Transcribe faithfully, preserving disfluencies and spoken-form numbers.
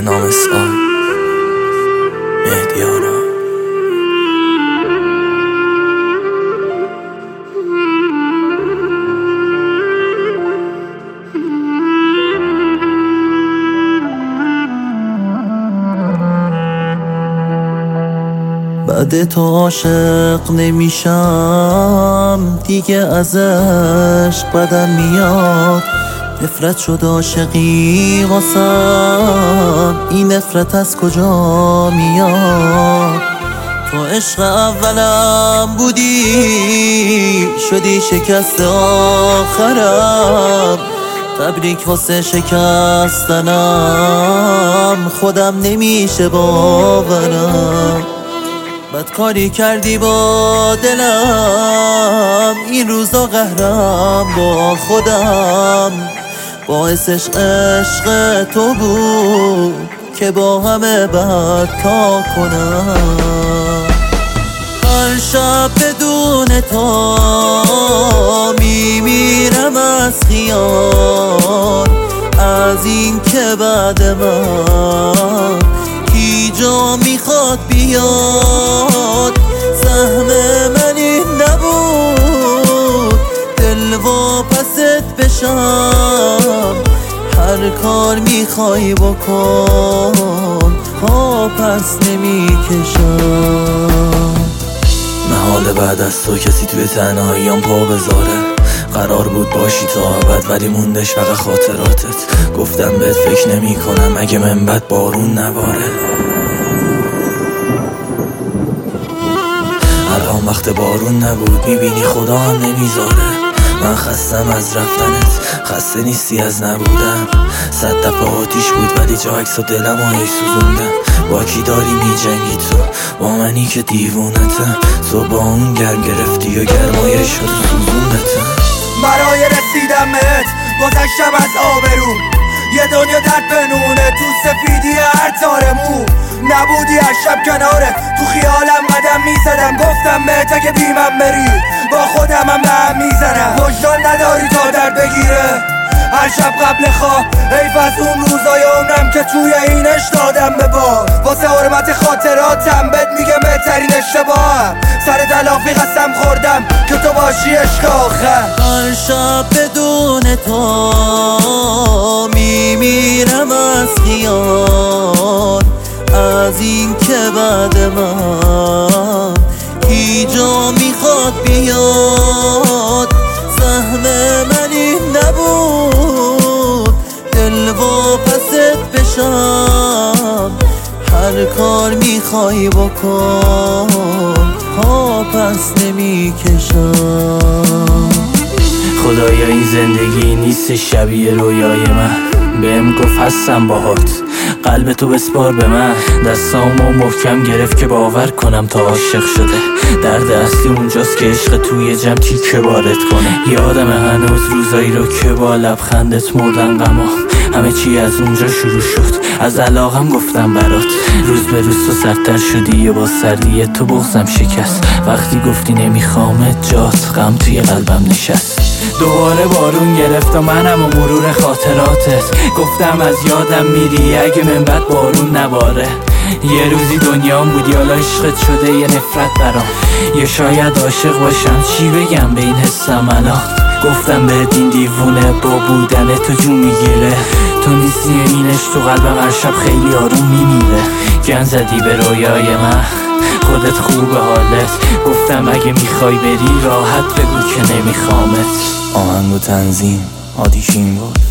نام سال مهدیارا. بعد تو عاشق نمیشم دیگه، ازش بدم میاد. نفرت شد عاشقی واسم، این نفرت از کجا میاد؟ تو عشق اولم بودی، شدی شکست آخرم. تبریک واسه شکستنم، خودم نمیشه باورم. بد کاری کردی با دلم، این روزا قهرم با خودم. باعثش عشق تو بود که با همه بد تا کنم. هر شب بدون تو میمیرم از خیال، از این که بعد من کی جا میخواد بیاد. سهم من این نبود دل واپست بشم، هر کار میخوای بکن ها پس نمیکشم. محاله بعد از تو کسی توی تنهاییام پا بذاره. قرار بود باشی تا ابد ولی موندش فقط خاطراتت. گفتم بهت فکر نمی کنم اگه من بد بارون نباره. الان وقت بارون نبود، میبینی خدا هم نمیذاره. من خستم از رفتنت، خسته نیستی از نبودن. صد دفعه آتیش بود ولی جا عکس و دلم آهی سوزوندم. با کی داری میجنگی تو؟ با منی که دیوونتم. تو با اون گرم گرفتی و گرمایش رو سوزوندتم. برای رسیدم بهت گذشتم از آبرو، یه دنیا درد بنونه تو سفیدی هر تار مو. نبودی هر شب کناره، تو خیالم قدم میزدم. گفتم بهت اگه بیمم بری با خودم هم هم میزنم. وجدان نداری تا درد بگیره هر شب قبل خواب. حیف از اون روزای عمرم که توی اینش دادم به باد. واسه حرمت خاطراتم بهت میگم بهترین اشتباهم. سر تلافی قسم خوردم که تو باشی عشق آخر. هر شب بدون تو میمیرم از خیال، از این که بعد من کی جا میخواد بیاد. سهم من این نبود دل واپست بشم، هر کار میخوای بکن ها پس نمیکشم. خدایا این زندگی نیست شبیه رویای من. بهم گفت هستم باهات، قلب تو بسپار به من. دستامو محکم گرفت که باور کنم تا عاشق شده. درد اصلی اونجاست که عشق توی جمع تیکه وارد کنه. یادم هنوز روزایی رو که با لبخندت مردن غمام. همه چی از اونجا شروع شد، از علاقم گفتم برات. روز به روز تو سردتر شدی و با سردی تو بغضم شکست. وقتی گفتی نمیخوامت جات غم توی قلبم نشست. دوباره بارون گرفت و منم و مرور خاطراتت. گفتم از یادم میری اگه من بد بارون نباره. یه روزی دنیام بودی حالا عشقت شده یه نفرت برام. یه شاید عاشق باشم چی بگم به این حسم الان. گفتم بهت این دیوونه با بودن تو جون میگیره. تو نیستی اینش تو قلبم هر شب خیلی آروم میمیره. گن زدی به رویای من، خودت خوبه حالت. گفتم اگه میخوای بری راحت بگو که نمیخوامت. آهنگ و تنظیم آدیشین بود.